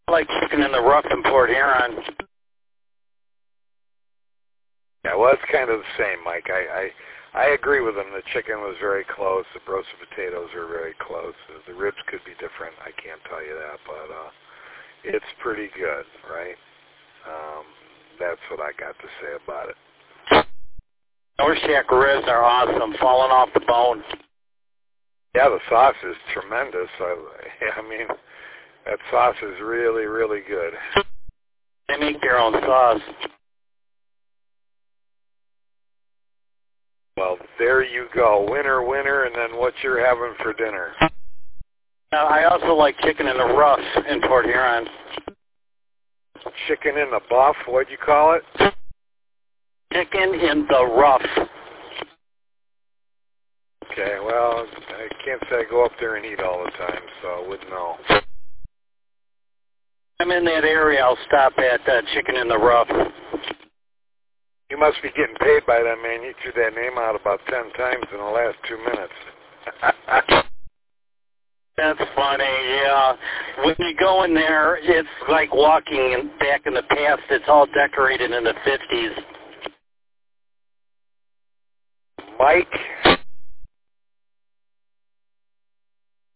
I like chicken in the rough in Port Huron. Yeah, well, it's kind of the same, Mike. I agree with him. The chicken was very close. The roasted potatoes are very close. The ribs could be different. I can't tell you that, but it's pretty good, right? That's what I got to say about it. North Shack ribs are awesome, falling off the bone. Yeah, the sauce is tremendous. I mean, that sauce is really, really good. They make their own sauce. Well, there you go. Winner, winner, and then what you're having for dinner. I also like chicken in the rough in Port Huron. Chicken in the buff, what'd you call it? Chicken in the rough. Okay, well, I can't say I go up there and eat all the time, so I wouldn't know. I'm in that area. I'll stop at Chicken in the Rough. You must be getting paid by that man. You threw that name out about 10 times in the last 2 minutes. That's funny, yeah. When you go in there, it's like walking back in the past. It's all decorated in the 50s. Mike,